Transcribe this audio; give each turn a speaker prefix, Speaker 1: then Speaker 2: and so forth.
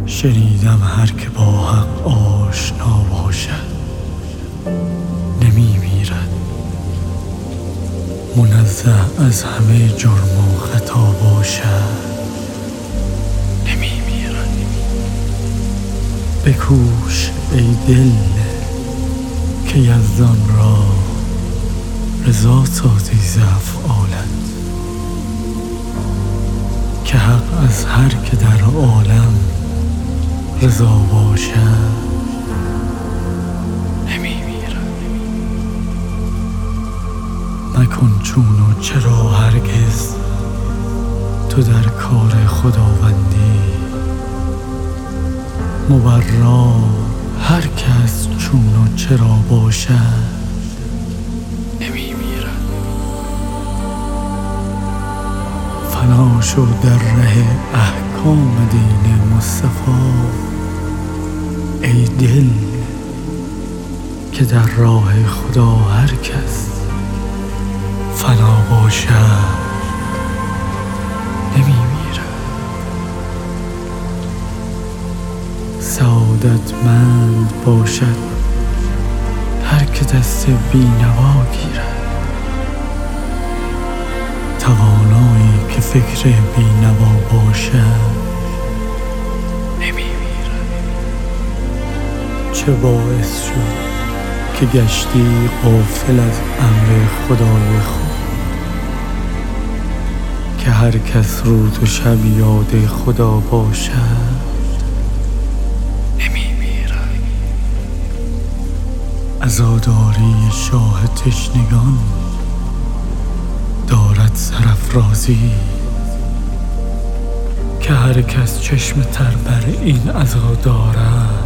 Speaker 1: شنیدم هر که با حق آشنا باشد نمی میرد، منزه از همه جرم و خطا باشد نمی میرد. بکوش ای دل که یزدان را رضا سازی ز افعالت، که حق از هر که در عالم رضا باشد نمی میرد. مکن چون و چرا هرگز تو در کار خداوندی، مبرا هر کس چون و چرا باشد نمی میرد. فنا شو در ره احکام دین مصطفی ای دل، که در راه خدا هر کس فنا باشد نمی میرد. سعادتمند باشد هر که دست بینوا گیرد، توانایی که فکر بینوا باشد نمی میرد. چه باعث شد که گشتی غافل از امر خدای خود، که هر کس روز و شب یاد خدا باشد نمی میرد. عزاداری شاه تشنگان دارد سرافرازی، که هر کس چشم تر بر این عزا دارد